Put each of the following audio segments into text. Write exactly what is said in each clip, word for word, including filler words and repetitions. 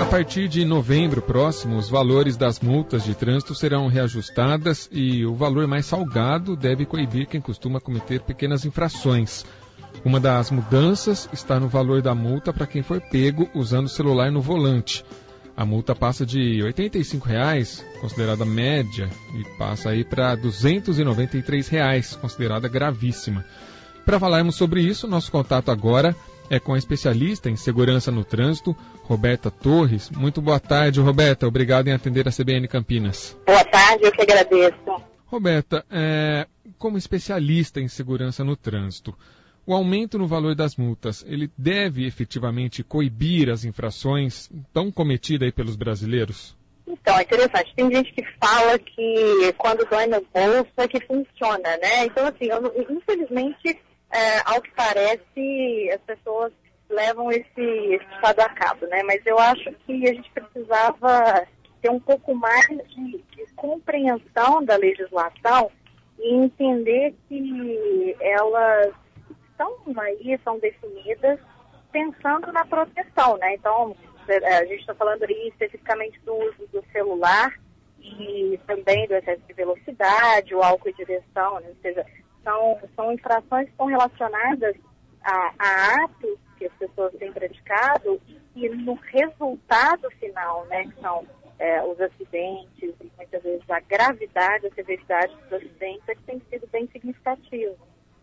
partir de novembro próximo, os valores das multas de trânsito serão reajustadas e o valor mais salgado deve coibir quem costuma cometer pequenas infrações. Uma das mudanças está no valor da multa para quem for pego usando o celular no volante. A multa passa de oitenta e cinco reais, considerada média, e passa aí para duzentos e noventa e três reais, considerada gravíssima. Para falarmos sobre isso, nosso contato agora é com a especialista em segurança no trânsito, Roberta Torres. Muito boa tarde, Roberta. Obrigado em atender a C B N Campinas. Boa tarde, eu que agradeço. Roberta, é, como especialista em segurança no trânsito, o aumento no valor das multas, ele deve efetivamente coibir as infrações tão cometidas aí pelos brasileiros? Então, é interessante. Tem gente que fala que quando dói no bolso é que funciona, né? Então, assim, eu, infelizmente, é, ao que parece, as pessoas levam esse, esse estado a cabo, né? Mas eu acho que a gente precisava ter um pouco mais de, de compreensão da legislação e entender que elas estão aí, são definidas pensando na proteção, né? Então, a gente está falando aí especificamente do uso do celular e também do excesso de velocidade, o álcool e direção, né? Ou seja, são, são infrações que estão relacionadas a, a atos que as pessoas têm praticado e no resultado final, né? Que são é, os acidentes e muitas vezes a gravidade, a severidade dos acidentes é que tem sido bem significativo.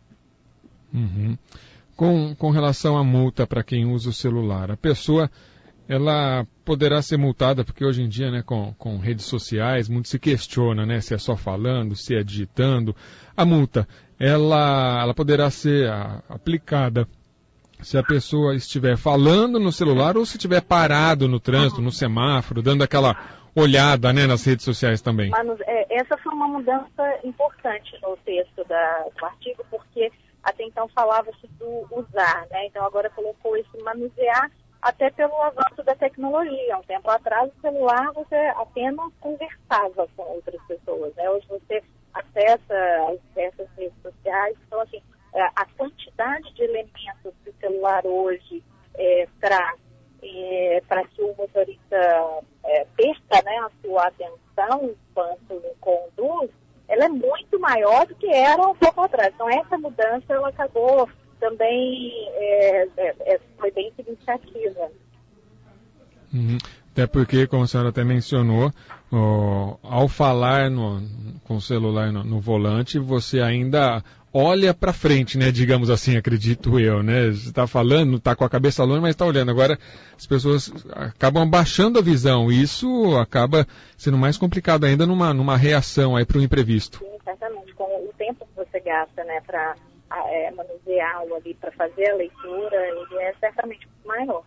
Uhum. Com, com relação à multa para quem usa o celular, a pessoa ela poderá ser multada, porque hoje em dia, né, com, com redes sociais, muito se questiona, né, se é só falando, se é digitando. A multa, ela, ela poderá ser a, aplicada se a pessoa estiver falando no celular ou se estiver parado no trânsito, no semáforo, dando aquela olhada, né, nas redes sociais também. Mas, é, essa foi uma mudança importante no texto da, do artigo, porque até então falava-se do usar, né? Então agora colocou esse manusear até pelo avanço da tecnologia. Um tempo atrás o celular você apenas conversava com outras pessoas, né? Hoje você acessa as diversas redes sociais. Então, assim, a quantidade de elementos que o celular hoje é, traz é, para que o motorista é, perca, né, a sua atenção enquanto conduz, ela é muito maior do que era um pouco atrás. Então, essa mudança, ela acabou também, é, é, foi bem significativa. Uhum. Até porque, como a senhora até mencionou, ó, ao falar no, com o celular no, no volante, você ainda olha para frente, né? Digamos assim, acredito eu, né? Você está falando, está com a cabeça longe, mas está olhando. Agora, as pessoas acabam abaixando a visão e isso acaba sendo mais complicado ainda numa, numa reação aí para o imprevisto. Sim, certamente. Com o tempo que você gasta, né, para é, manuseá-lo ali, para fazer a leitura, ele é certamente maior.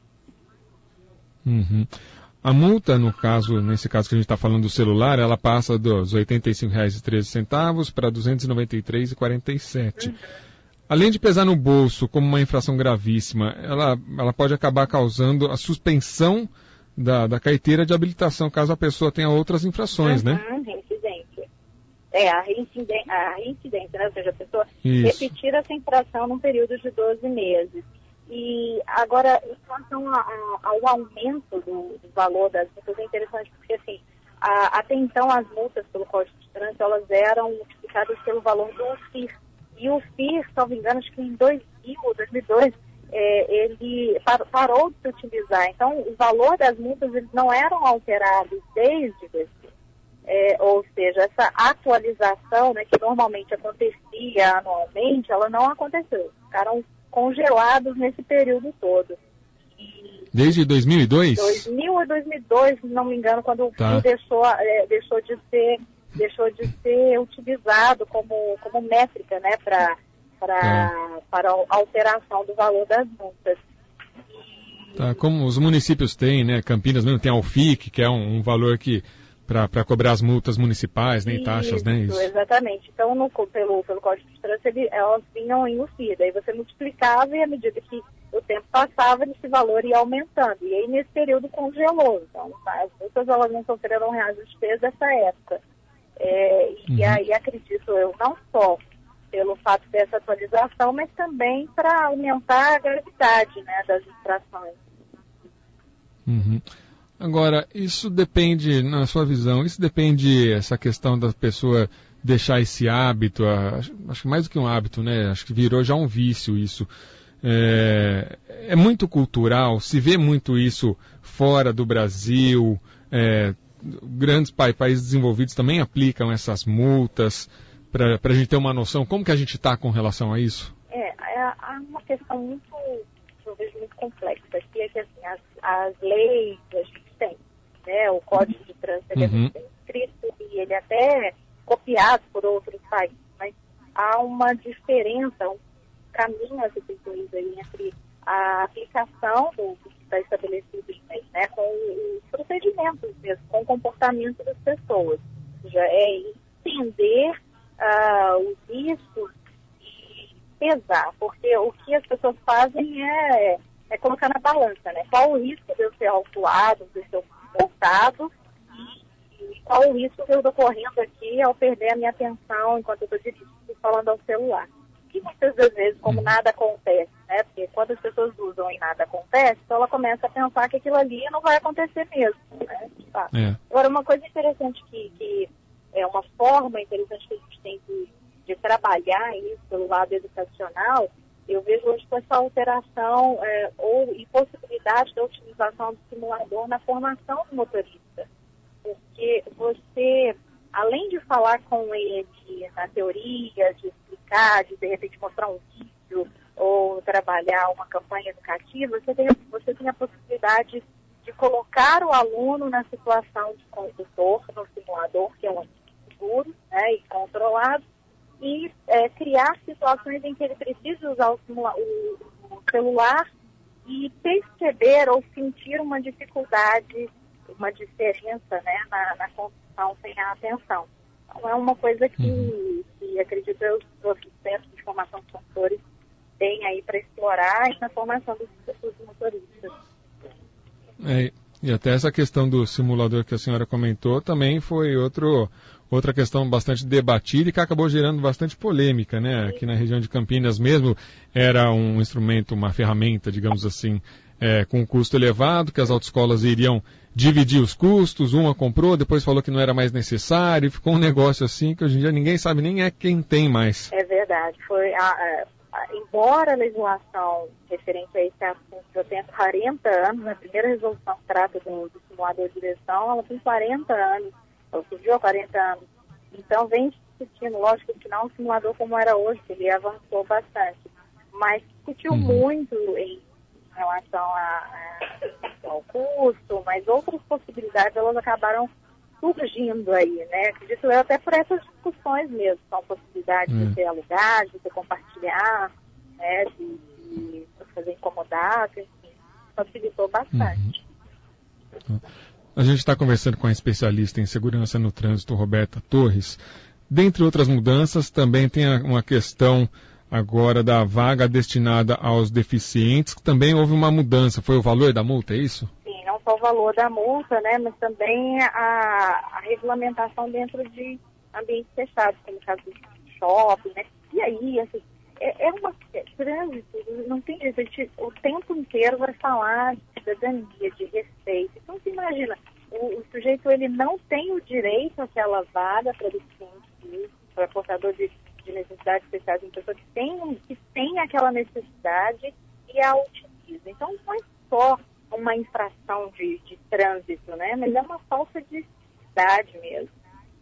Uhum. A multa, no caso, nesse caso que a gente está falando do celular, ela passa dos oitenta e cinco reais e treze centavos para duzentos e noventa e três reais e quarenta e sete centavos. Uhum. Além de pesar no bolso como uma infração gravíssima, ela, ela pode acabar causando a suspensão da, da carteira de habilitação, caso a pessoa tenha outras infrações, uhum, né? Reincidência. É, a reincidência, a reincidência, né? Ou seja, a pessoa Isso. repetir essa infração num período de doze meses. E agora, em relação a, a, ao aumento do, do valor das multas, é interessante porque, assim, a, até então as multas pelo Código de Trânsito, elas eram multiplicadas pelo valor do U F I R. E o U F I R, se não me engano, acho que em dois mil, dois mil e dois, é, ele par, parou de se utilizar. Então, o valor das multas, eles não eram alterados desde dois mil. É, ou seja, essa atualização, né, que normalmente acontecia anualmente, ela não aconteceu. Ficaram congelados nesse período todo. E desde dois mil e dois? dois mil a dois mil e dois, se não me engano, quando o tá. F I I deixou, é, deixou, de ser, deixou de ser utilizado como, como métrica, né, pra, pra, tá. para a alteração do valor das multas. Tá, como os municípios têm, né, Campinas mesmo tem a U F I C, que é um, um valor que para cobrar as multas municipais, né, e taxas, né? Isso, exatamente. Então, no, pelo, pelo Código de Trânsito, ele, elas vinham em U F I, daí você multiplicava e à medida que o tempo passava, esse valor ia aumentando. E aí, nesse período, congelou. Então, tá, as multas, elas não sofreram reajuste desde essa época. É, e uhum. aí, acredito eu, não só pelo fato dessa atualização, mas também para aumentar a gravidade, né, das infrações. Uhum. Agora, isso depende, na sua visão, isso depende, essa questão da pessoa deixar esse hábito, acho, acho que mais do que um hábito, né? Acho que virou já um vício isso. É, é muito cultural, se vê muito isso fora do Brasil, é, grandes pa- países desenvolvidos também aplicam essas multas, para a gente ter uma noção, como que a gente está com relação a isso? É, é, é uma questão muito, eu vejo muito complexa, que é que assim, as, as leis a gente tem, né, o Código de Trânsito ele uhum. é muito bem escrito e ele até é copiado por outros países, mas há uma diferença, um caminho a ser feito aí entre a aplicação do que está estabelecido em lei, né, com os procedimentos mesmo, com o comportamento das pessoas. Ou seja, é entender uh, os riscos e pesar, porque o que as pessoas fazem é, é colocar na balança, né? Qual o risco de eu ser autuado, de eu ser multado e, e qual o risco de eu estou correndo aqui ao perder a minha atenção enquanto eu estou dirigindo falando ao celular. E muitas das vezes, como nada acontece, né? Porque quando as pessoas usam e nada acontece, então ela começa a pensar que aquilo ali não vai acontecer mesmo, né? Tá. É. Agora, uma coisa interessante que, que é uma forma interessante que a gente tem de, de trabalhar isso pelo lado educacional, eu vejo hoje com essa alteração é, ou impossibilidade da utilização do simulador na formação do motorista. Porque você, além de falar com ele na teoria, de explicar, de de repente mostrar um vídeo ou trabalhar uma campanha educativa, você tem, você tem a possibilidade de colocar o aluno na situação de condutor no simulador, que é um ambiente seguro, né, e controlado, e é, criar situações em que ele precisa usar o, simula- o, o celular e perceber ou sentir uma dificuldade, uma diferença, né, na, na condução sem a atenção. Então é uma coisa que, que acredito eu, os centros de formação de condutores têm aí para explorar na formação dos, dos motoristas. É, e até essa questão do simulador que a senhora comentou também foi outro, outra questão bastante debatida e que acabou gerando bastante polêmica, né? Aqui na região de Campinas mesmo era um instrumento, uma ferramenta, digamos assim, é, com um custo elevado, que as autoescolas iriam dividir os custos, uma comprou, depois falou que não era mais necessário, ficou um negócio assim que hoje em dia ninguém sabe nem é quem tem mais. É verdade, foi a, a, a, embora a legislação referente a esse assunto já tenha quarenta anos, a primeira resolução que trata do, do simulador de direção, ela tem quarenta anos, ela surgiu há quarenta anos, então vem discutindo, lógico que não o simulador como era hoje, que ele avançou bastante, mas discutiu uhum. muito em relação a, a, ao custo, mas outras possibilidades elas acabaram surgindo aí, né? Acredito eu até por essas discussões mesmo, são possibilidades hum. de ser alugado, de ser compartilhar, né? De, de fazer incomodado, enfim, facilitou bastante. Uhum. A gente está conversando com a especialista em segurança no trânsito, Roberta Torres. Dentre outras mudanças, também tem uma questão agora da vaga destinada aos deficientes, que também houve uma mudança. Foi o valor da multa, é isso? Sim, não só o valor da multa, né, mas também a, a regulamentação dentro de ambientes fechados, como o caso do shopping, né? E aí, assim, é, é uma é, trânsito, não tem jeito, a gente o tempo inteiro vai falar de cidadania, de respeito. Então, você imagina, o, o sujeito ele não tem o direito àquela vaga para deficiente, para portador de de necessidades especiais, em pessoa que tem, que tem aquela necessidade e a utiliza. Então, não é só uma infração de, de trânsito, né? Mas é uma falta de cidade mesmo.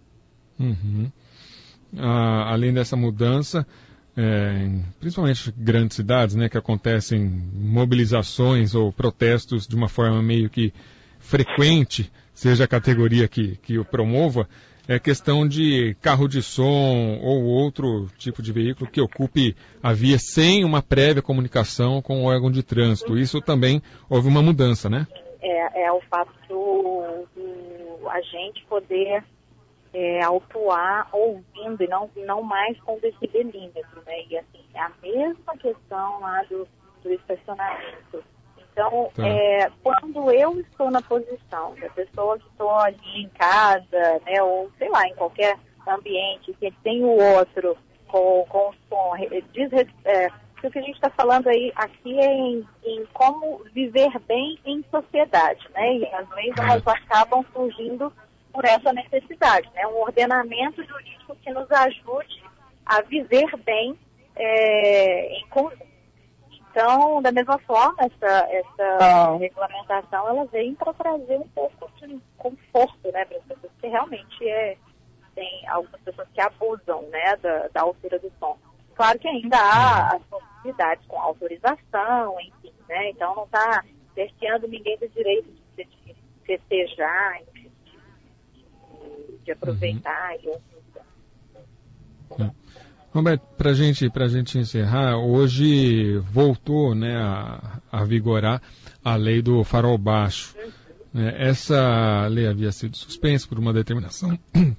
Uhum. Ah, além dessa mudança, é, principalmente em grandes cidades, né, que acontecem mobilizações ou protestos de uma forma meio que frequente, seja a categoria que, que o promova, é questão de carro de som ou outro tipo de veículo que ocupe a via sem uma prévia comunicação com o órgão de trânsito. Isso também houve uma mudança, né? É, é o fato do, do agente poder é, autuar ouvindo e não, não mais com decibelímetro, né? E assim, é a mesma questão lá do, do estacionamento. Então, tá. é, quando eu estou na posição da pessoa que estou ali em casa, né, ou sei lá, em qualquer ambiente, que tem o outro com, com som, desres, é, Porque o que a gente está falando aí aqui é em, em como viver bem em sociedade, né? E as leis elas acabam surgindo por essa necessidade, né? Um ordenamento jurídico que nos ajude a viver bem é, em conjunto. Então, da mesma forma, essa, essa regulamentação ela vem para trazer um pouco de conforto, né, para as pessoas, porque realmente é, tem algumas pessoas que abusam, né, da, da altura do som. Claro que ainda há as possibilidades com autorização, enfim, né? Então não está cerceando ninguém do direito de, de festejar, enfim, de, de aproveitar uhum. e outros. Roberto, para gente, a gente encerrar, hoje voltou, né, a, a vigorar a lei do farol baixo. Uhum. Essa lei havia sido suspensa por uma determinação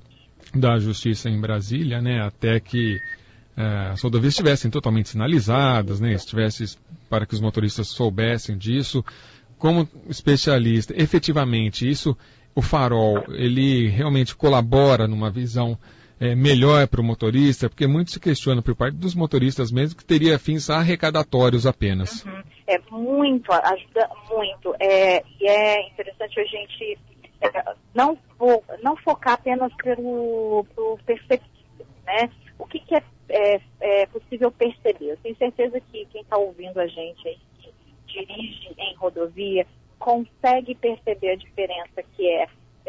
da Justiça em Brasília, né, até que Uh, as rodovias estivessem totalmente sinalizadas, né, estivesse para que os motoristas soubessem disso. Como especialista, efetivamente, isso, o farol, ele realmente colabora numa visão é, melhor para o motorista, porque muito se questiona por parte dos motoristas mesmo que teria fins arrecadatórios apenas. Uhum. É muito, ajuda muito. É, e é interessante a gente é, não, fo, não focar apenas pelo, pelo perceptível, né? O que, que é É, é possível perceber? Eu tenho certeza que quem está ouvindo a gente aí, que dirige em rodovia, consegue perceber a diferença que é,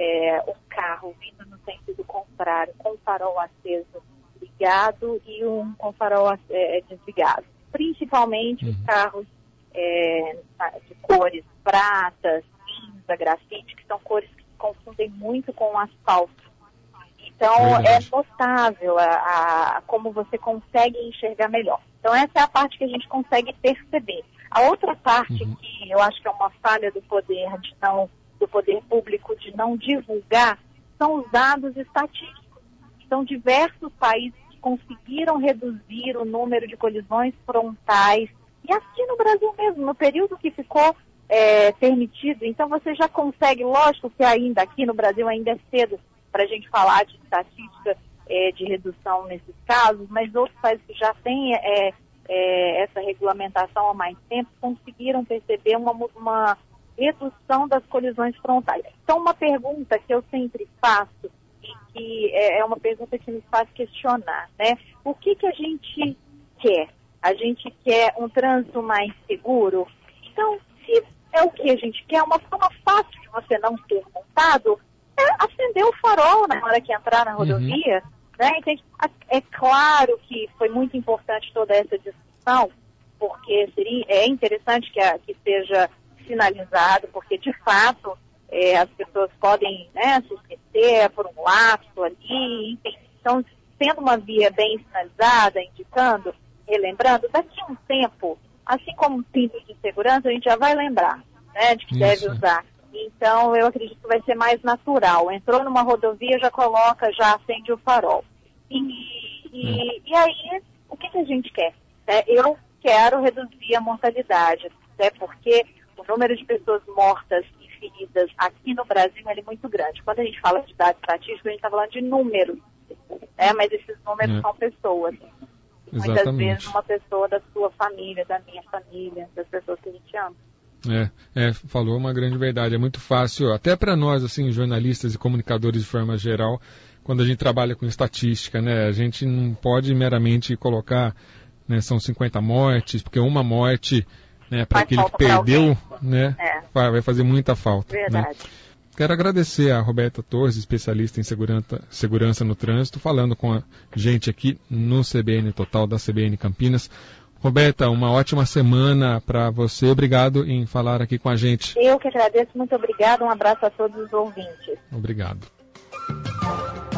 é o carro vindo no sentido contrário, com o farol aceso ligado e um com o farol é, desligado. Principalmente os carros é, de cores pratas, cinza, grafite, que são cores que se confundem muito com o asfalto. Então, Verdade. é notável a, a, como você consegue enxergar melhor. Então, essa é a parte que a gente consegue perceber. A outra parte uhum. que eu acho que é uma falha do poder, de não, do poder público de não divulgar, são os dados estatísticos. São diversos países que conseguiram reduzir o número de colisões frontais. E aqui no Brasil mesmo, no período que ficou é, permitido. Então, você já consegue, lógico que ainda aqui no Brasil ainda é cedo, para a gente falar de estatística é, de redução nesses casos, mas outros países que já têm é, é, essa regulamentação há mais tempo conseguiram perceber uma, uma redução das colisões frontais. Então, uma pergunta que eu sempre faço, e que é uma pergunta que me faz questionar, né? O que, que a gente quer? A gente quer um trânsito mais seguro? Então, se é o que a gente quer, uma forma fácil de você não ser multado, acender o farol na hora que entrar na rodovia, uhum. né? Então, é claro que foi muito importante toda essa discussão, porque seria, é interessante que, a, que seja sinalizado, porque de fato é, as pessoas podem, né, se esquecer por um lapso ali, enfim. Então, sendo uma via bem sinalizada, indicando, relembrando, daqui a um tempo, assim como um cinto de segurança, a gente já vai lembrar, né, de que Isso. deve usar. Então, eu acredito que vai ser mais natural. Entrou numa rodovia, já coloca, já acende o farol. E, e, e aí, o que, que a gente quer? É, eu quero reduzir a mortalidade, até porque o número de pessoas mortas e feridas aqui no Brasil é muito grande. Quando a gente fala de dados estatísticos, a gente está falando de números, né? Mas esses números é. são pessoas. Muitas Exatamente. vezes uma pessoa da sua família, da minha família, das pessoas que a gente ama. É, é, falou uma grande verdade. É muito fácil, até para nós, assim, jornalistas e comunicadores de forma geral, quando a gente trabalha com estatística, né? A gente não pode meramente colocar, né, são cinquenta mortes, porque uma morte, né, para aquele que perdeu, né, é. vai fazer muita falta. Verdade. Né? Quero agradecer a Roberta Torres, especialista em segurança, segurança no trânsito, falando com a gente aqui no C B N Total da C B N Campinas. Roberta, uma ótima semana para você. Obrigado em falar aqui com a gente. Eu que agradeço. Muito obrigada. Um abraço a todos os ouvintes. Obrigado.